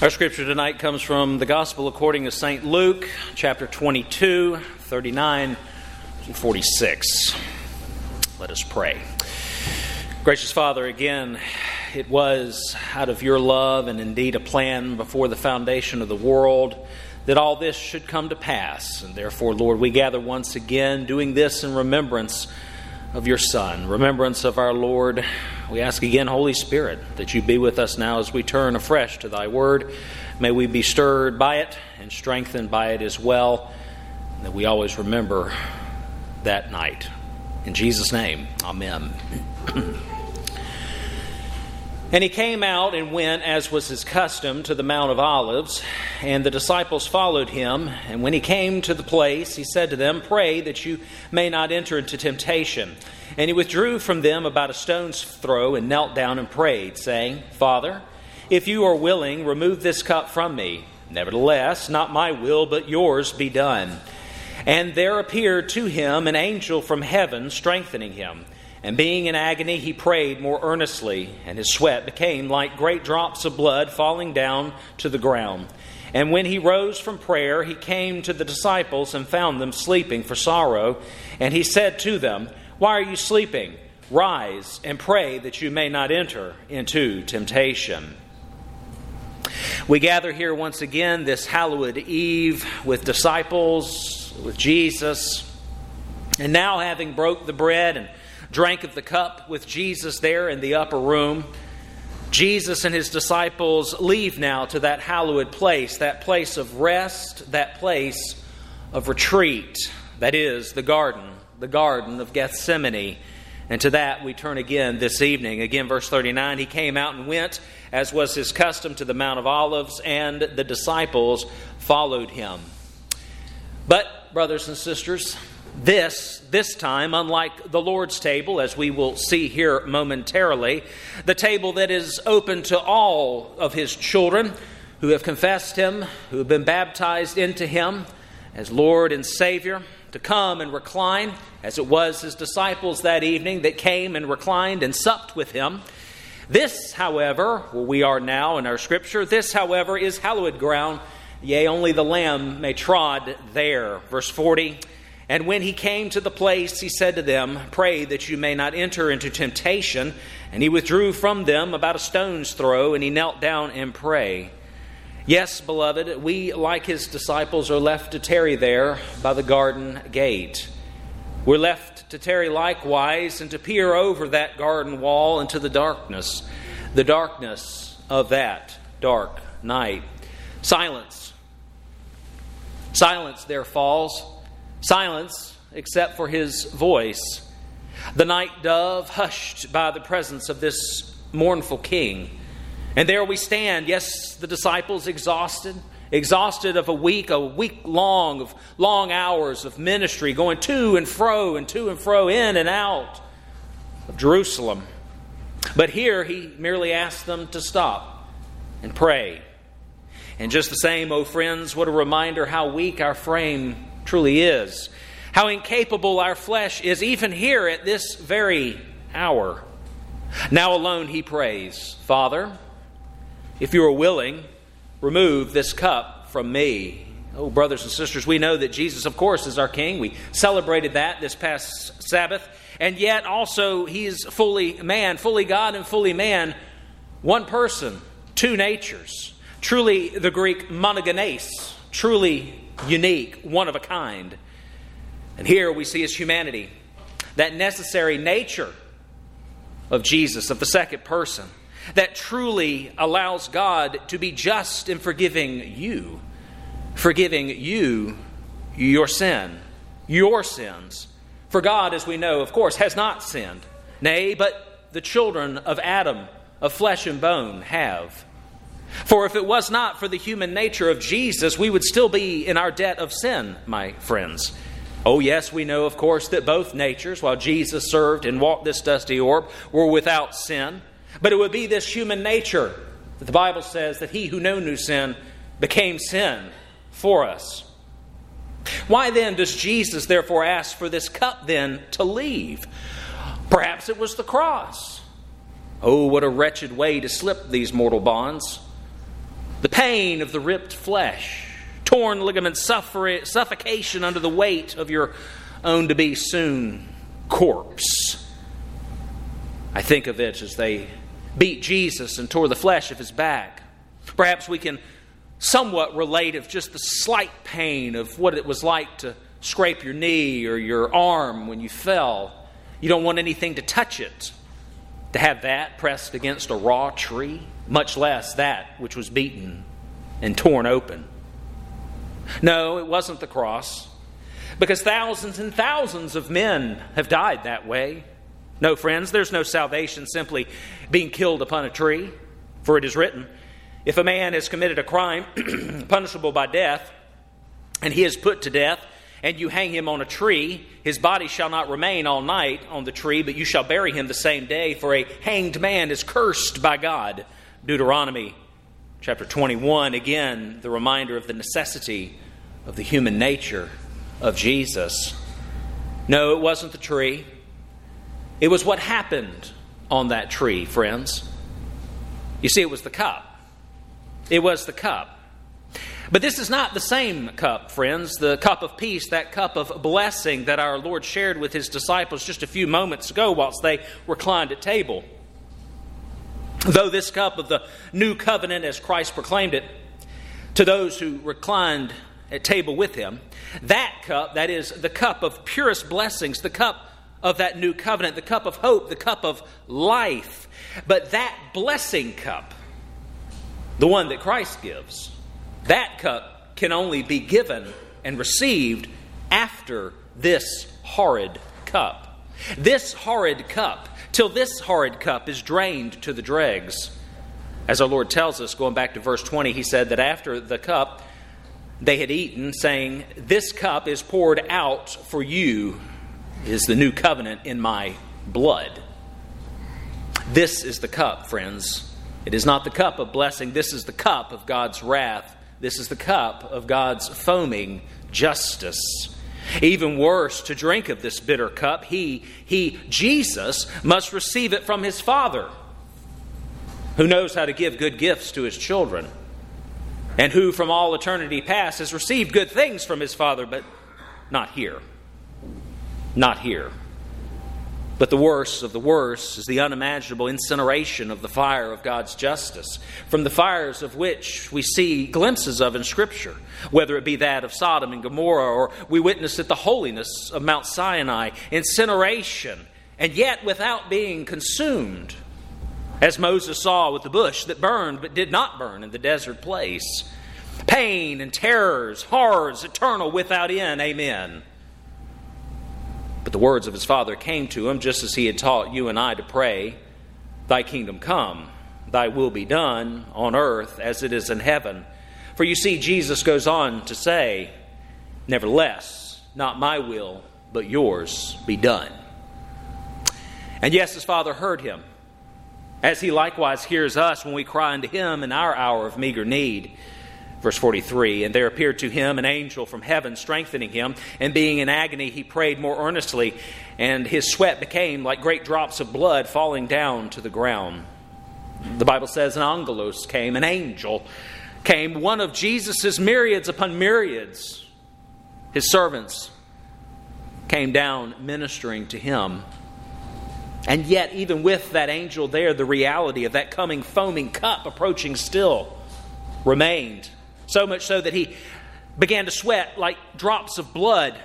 Our scripture tonight comes from the Gospel according to St. Luke, chapter 22, 39 to 46. Let us pray. Gracious Father, again, it was out of your love and indeed a plan before the foundation of the world that all this should come to pass. And therefore, Lord, we gather once again doing this in remembrance of your Son, remembrance of our Lord. We ask again, Holy Spirit, that you be with us now as we turn afresh to thy word. May we be stirred by it and strengthened by it as well, and that we always remember that night. In Jesus' name, amen. And he came out and went, as was his custom, to the Mount of Olives, and the disciples followed him. And when he came to the place, he said to them, "Pray that you may not enter into temptation." And he withdrew from them about a stone's throw and knelt down and prayed, saying, "Father, if you are willing, remove this cup from me. Nevertheless, not my will, but yours be done." And there appeared to him an angel from heaven, strengthening him. And being in agony, he prayed more earnestly, and his sweat became like great drops of blood falling down to the ground. And when he rose from prayer, he came to the disciples and found them sleeping for sorrow. And he said to them, "Why are you sleeping? Rise and pray that you may not enter into temptation." We gather here once again this hallowed eve with disciples, with Jesus. And now, having broke the bread and drank of the cup with Jesus there in the upper room, Jesus and his disciples leave now to that hallowed place, that place of rest, that place of retreat. That is the Garden of Gethsemane. And to that we turn again this evening. Again, verse 39, he came out and went, as was his custom, to the Mount of Olives, and the disciples followed him. But, brothers and sisters, this time, unlike the Lord's table, as we will see here momentarily, the table that is open to all of his children who have confessed him, who have been baptized into him as Lord and Savior, to come and recline, as it was his disciples that evening that came and reclined and supped with him. This, however, where we are now in our scripture, this, however, is hallowed ground, yea, only the Lamb may trod there. Verse 40, and when he came to the place, he said to them, "Pray that you may not enter into temptation." And he withdrew from them about a stone's throw, and he knelt down and prayed. Yes, beloved, we, like his disciples, are left to tarry there by the garden gate. We're left to tarry likewise and to peer over that garden wall into the darkness of that dark night. Silence there falls. Silence, except for his voice. The night dove hushed by the presence of this mournful king. And there we stand, yes, the disciples exhausted of a week long of long hours of ministry, going to and fro, in and out of Jerusalem. But here he merely asked them to stop and pray. And just the same, oh friends, what a reminder how weak our frame truly is, how incapable our flesh is, even here at this very hour. Now alone he prays, "Father, if you are willing, remove this cup from me." Oh, brothers and sisters, we know that Jesus, of course, is our King. We celebrated that this past Sabbath. And yet also he is fully man, fully God and fully man. One person, two natures. Truly the Greek monogenes, truly unique, one of a kind. And here we see his humanity, that necessary nature of Jesus, of the second person, that truly allows God to be just in forgiving you your sin, your sins. For God, as we know, of course, has not sinned. Nay, but the children of Adam, of flesh and bone, have. For if it was not for the human nature of Jesus, we would still be in our debt of sin, my friends. Oh yes, we know, of course, that both natures, while Jesus served and walked this dusty orb, were without sin. But it would be this human nature that the Bible says that he who knew no sin became sin for us. Why then does Jesus therefore ask for this cup then to leave? Perhaps it was the cross. Oh, what a wretched way to slip these mortal bonds. The pain of the ripped flesh, torn ligaments, suffocation under the weight of your own-to-be soon corpse. I think of it as they beat Jesus and tore the flesh of his back. Perhaps we can somewhat relate of just the slight pain of what it was like to scrape your knee or your arm when you fell. You don't want anything to touch it. To have that pressed against a raw tree, much less that which was beaten and torn open. No, it wasn't the cross, because thousands and thousands of men have died that way. No, friends, there's no salvation simply being killed upon a tree. For it is written, if a man has committed a crime punishable by death, and he is put to death, and you hang him on a tree, his body shall not remain all night on the tree, but you shall bury him the same day, for a hanged man is cursed by God. Deuteronomy chapter 21, again, the reminder of the necessity of the human nature of Jesus. No, it wasn't the tree. It was what happened on that tree, friends. You see, it was the cup. It was the cup. But this is not the same cup, friends, the cup of peace, that cup of blessing that our Lord shared with his disciples just a few moments ago whilst they reclined at table. Though this cup of the new covenant, as Christ proclaimed it, to those who reclined at table with him, that cup, that is the cup of purest blessings, the cup of that new covenant, the cup of hope, the cup of life. But that blessing cup, the one that Christ gives, that cup can only be given and received after this horrid cup. This horrid cup, till this horrid cup is drained to the dregs. As our Lord tells us, going back to verse 20, he said that after the cup they had eaten, saying, this cup is poured out for you, is the new covenant in my blood. This is the cup, friends. It is not the cup of blessing. This is the cup of God's wrath. This is the cup of God's foaming justice. Even worse, to drink of this bitter cup, Jesus, must receive it from his Father, who knows how to give good gifts to his children, and who from all eternity past has received good things from his Father, but not here. Not here. But the worst of the worst is the unimaginable incineration of the fire of God's justice, from the fires of which we see glimpses of in Scripture, whether it be that of Sodom and Gomorrah, or we witness at the holiness of Mount Sinai, incineration, and yet without being consumed, as Moses saw with the bush that burned but did not burn in the desert place. Pain and terrors, horrors, eternal without end. Amen. But the words of his Father came to him, just as he had taught you and I to pray, thy kingdom come, thy will be done on earth as it is in heaven. For you see, Jesus goes on to say, nevertheless, not my will, but yours be done. And yes, his Father heard him, as he likewise hears us when we cry unto him in our hour of meager need. Verse 43, and there appeared to him an angel from heaven, strengthening him, and being in agony, he prayed more earnestly, and his sweat became like great drops of blood falling down to the ground. The Bible says an angelos came, an angel came, one of Jesus' myriads upon myriads. His servants came down ministering to him. And yet, even with that angel there, the reality of that coming foaming cup approaching still remained. So much so that he began to sweat like drops of blood.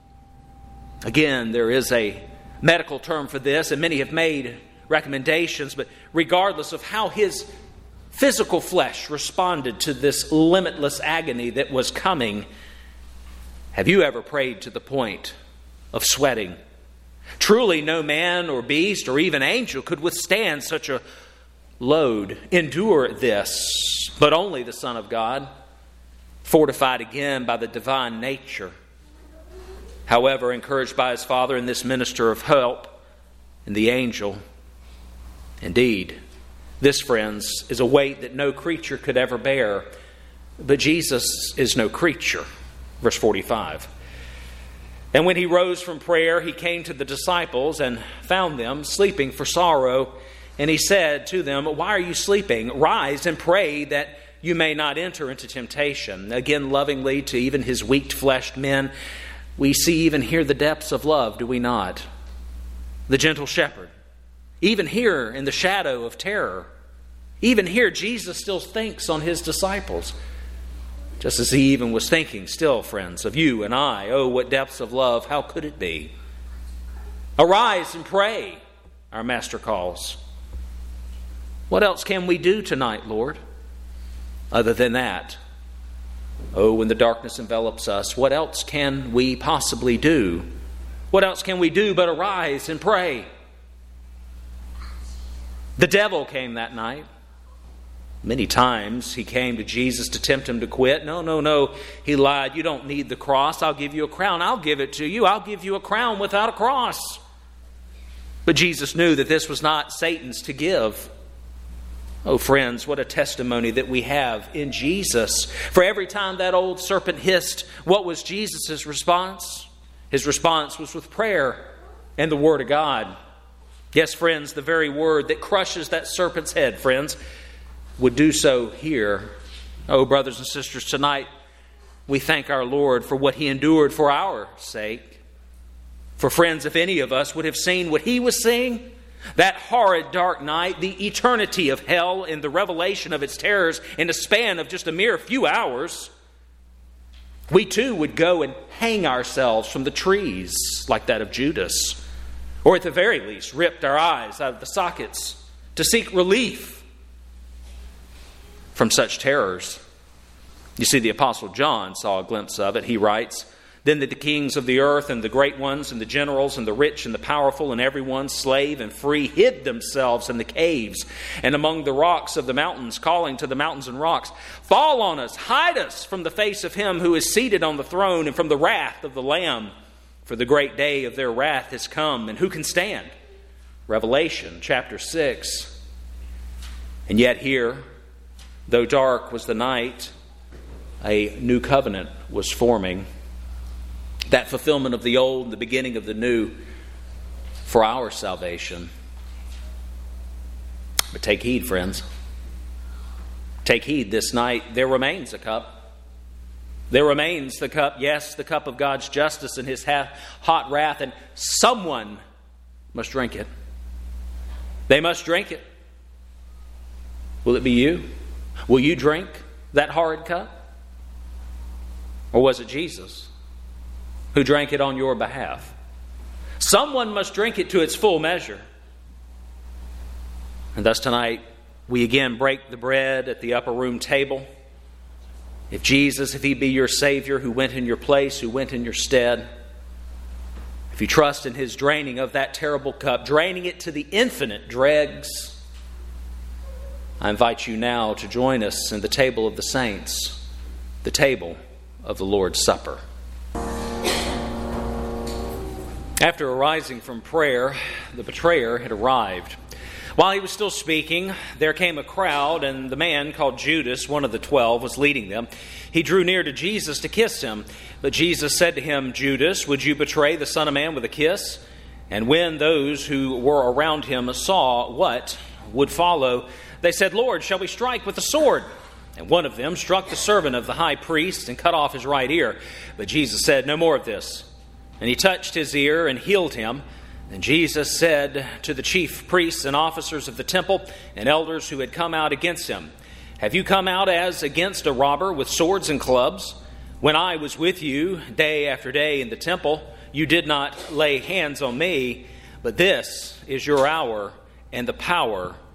Again, there is a medical term for this, and many have made recommendations, but regardless of how his physical flesh responded to this limitless agony that was coming, have you ever prayed to the point of sweating? Truly, no man or beast or even angel could withstand such a load, endure this, but only the Son of God, fortified again by the divine nature. However, encouraged by his Father and this minister of help and the angel. Indeed, this, friends, is a weight that no creature could ever bear. But Jesus is no creature. Verse 45. And when he rose from prayer, he came to the disciples and found them sleeping for sorrow. And he said to them, why are you sleeping? Rise and pray that you may not enter into temptation. Again, lovingly to even his weak-fleshed men, we see even here the depths of love, do we not? The gentle shepherd. Even here in the shadow of terror. Even here, Jesus still thinks on his disciples. Just as he even was thinking still, friends, of you and I. Oh, what depths of love, how could it be? Arise and pray, our Master calls. What else can we do tonight, Lord, other than that? Oh, when the darkness envelops us, what else can we possibly do? What else can we do but arise and pray? The devil came that night. Many times he came to Jesus to tempt him to quit. No. He lied. You don't need the cross. I'll give you a crown. I'll give it to you. I'll give you a crown without a cross. But Jesus knew that this was not Satan's to give. Oh, friends, what a testimony that we have in Jesus. For every time that old serpent hissed, what was Jesus' response? His response was with prayer and the Word of God. Yes, friends, the very word that crushes that serpent's head, friends, would do so here. Oh, brothers and sisters, tonight we thank our Lord for what He endured for our sake. For friends, if any of us would have seen what He was seeing, that horrid dark night, the eternity of hell and the revelation of its terrors in a span of just a mere few hours, we too would go and hang ourselves from the trees like that of Judas. Or at the very least, ripped our eyes out of the sockets to seek relief from such terrors. You see, the Apostle John saw a glimpse of it. He writes, "Then the kings of the earth and the great ones and the generals and the rich and the powerful and everyone, slave and free, hid themselves in the caves and among the rocks of the mountains, calling to the mountains and rocks, 'Fall on us, hide us from the face of him who is seated on the throne and from the wrath of the Lamb. For the great day of their wrath has come, and who can stand?'" Revelation chapter 6. And yet here, though dark was the night, a new covenant was forming. That fulfillment of the old and the beginning of the new for our salvation. But take heed, friends. Take heed this night. There remains a cup. There remains the cup, yes, the cup of God's justice and His hot wrath, and someone must drink it. They must drink it. Will it be you? Will you drink that horrid cup? Or was it Jesus who drank it on your behalf? Someone must drink it to its full measure. And thus tonight, we again break the bread at the upper room table. If Jesus, if He be your Savior who went in your place, who went in your stead, if you trust in His draining of that terrible cup, draining it to the infinite dregs, I invite you now to join us in the table of the saints, the table of the Lord's Supper. After arising from prayer, the betrayer had arrived. While he was still speaking, there came a crowd, and the man called Judas, one of the 12, was leading them. He drew near to Jesus to kiss him. But Jesus said to him, "Judas, would you betray the Son of Man with a kiss?" And when those who were around him saw what would follow, they said, "Lord, shall we strike with the sword?" And one of them struck the servant of the high priest and cut off his right ear. But Jesus said, "No more of this." And He touched his ear and healed him. And Jesus said to the chief priests and officers of the temple and elders who had come out against him, "Have you come out as against a robber with swords and clubs? When I was with you day after day in the temple, you did not lay hands on me, but this is your hour and the power